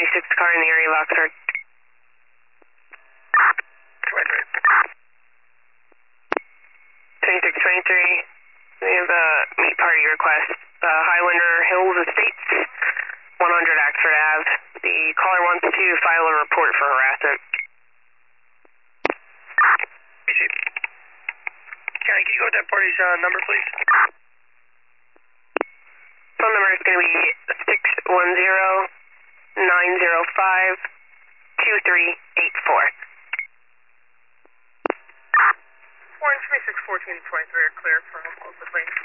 26 car in the area of Oxford. 2623. We have a meet party request. Highlander Hills Estates, 100 Oxford Ave. The caller wants to file a report for harassment. Can you go with that party's number, please? Phone number is going to be 610-905-2384. Orange 261423 are clear for both the planes.